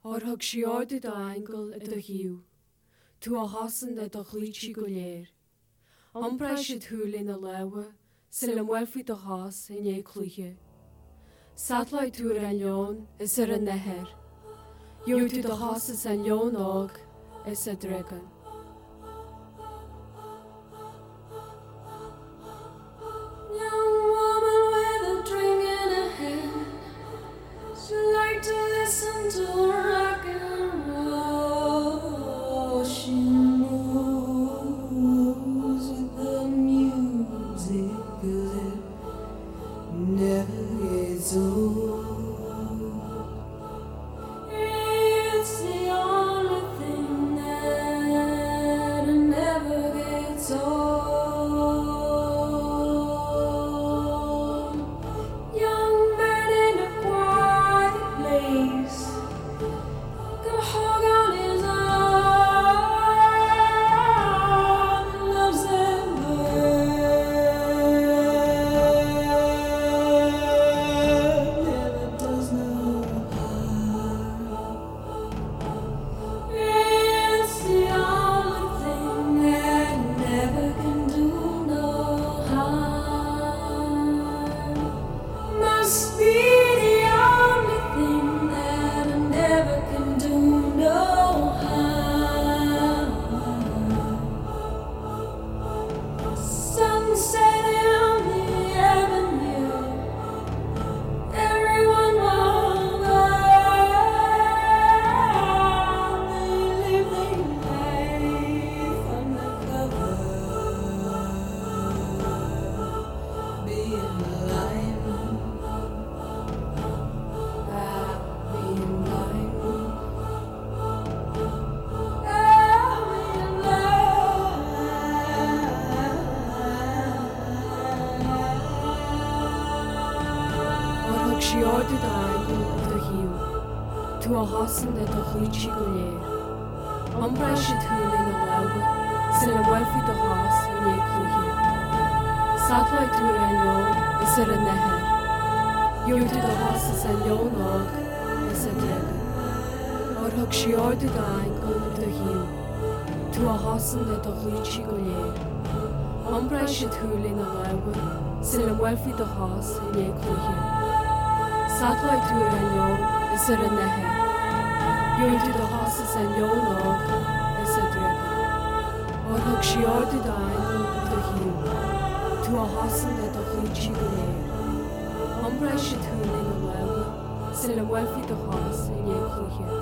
Ar thug siarda do angel a do hiú, tú a hasan a do chlíti go léir. Ombra si thúlin na lewa, sin am welfi do has in é clúche. Satlaid túr an leon is an neher. Jó tú do has is an leon ág is a dregan. Siarda do angel a do hiú, tú a hasan a do chlíti go léir. Ombra si thúlin na lewa, sin am welfi do has in é clúche. Satlaid túr an leon is an neher. Jó tú do has is an leon ág is a dregan. Ar thug siarda do angel a do hiú, tú a hasan a do chlíti go léir. Ombra si thúlin na lewa, sin am welfi do has in é clúche. Satlaid túr an leon is an neher. Jó tú do has is an leon ág is a dregan. Ar thug siarda do angel a do hiú, tú a hasan a do chlíti go léir. Ombra si thúlin na lewa, sin am welfi do has in é clúche.